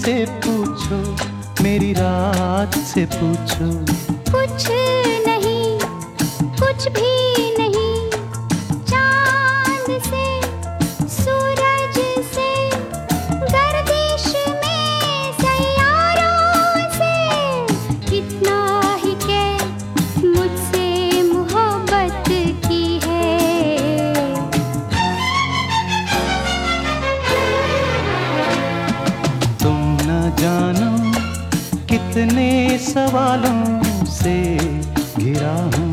से पूछो, मेरी रात से पूछो। कुछ नहीं, कुछ भी नहीं, चांद से, सूरज से, गर्दिश में सैयारों से, कितना ही कह मुझसे मोहब्बत की है। तुम न जानो कितने सवालों से घिरा हूँ,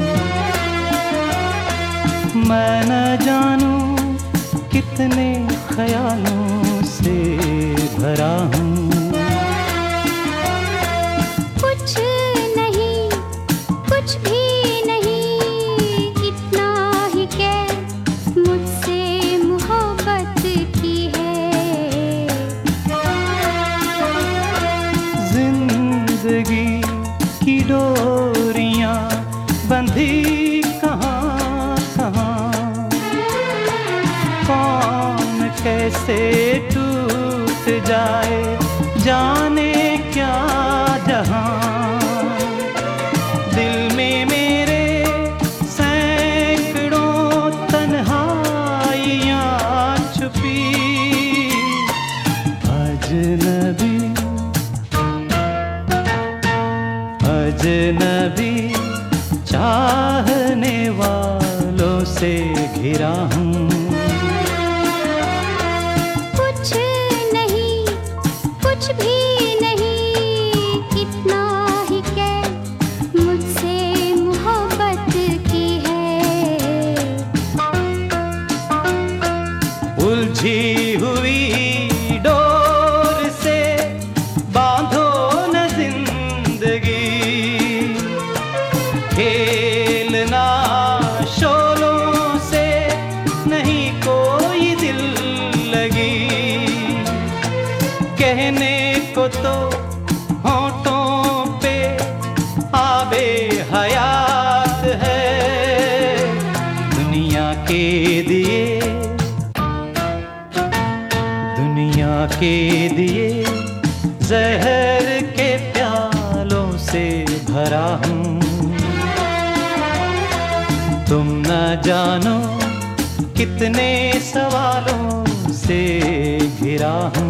मैं न जानूं कितने ख्यालों से भरा हूँ। कुछ नहीं, कुछ भी नहीं, कितना ही कह मुझसे मोहब्बत की है। जिंदगी की डोरियां बंधी कहाँ कहाँ, कौन कैसे टूट जाए जाने क्या जहां। दिल में मेरे सैकड़ों तन्हाइयां छुपी, अजनबी अजनबी चाहने वालों से घिरा हूँ। कुछ नहीं, कुछ भी नहीं, कितना ही कह मुझसे मोहब्बत की है। उलझी हुई डोर से बांधो न जिंदगी, खेलना शोलों से नहीं कोई दिल लगी। कहने को तो होठों पे आबे हयात है, दुनिया के दिए, दुनिया के दिए जहर के प्यालों से भरा हूँ। तुम न जानो कितने सवालों से घिरा हूँ।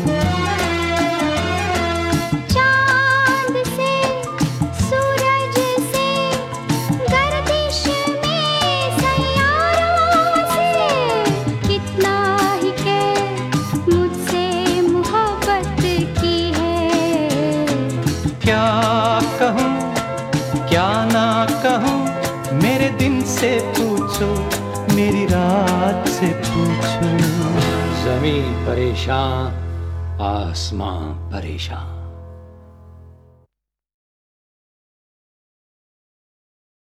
चांद से, सूरज से, गर्दिश में सैयारों से, कितना ही कह मुझसे मोहब्बत की है। क्या कहूँ क्या ना कहूँ, मेरे दिन से पूछो, मेरी रात से पूछो। ज़मीं परेशान, आसमां परेशान।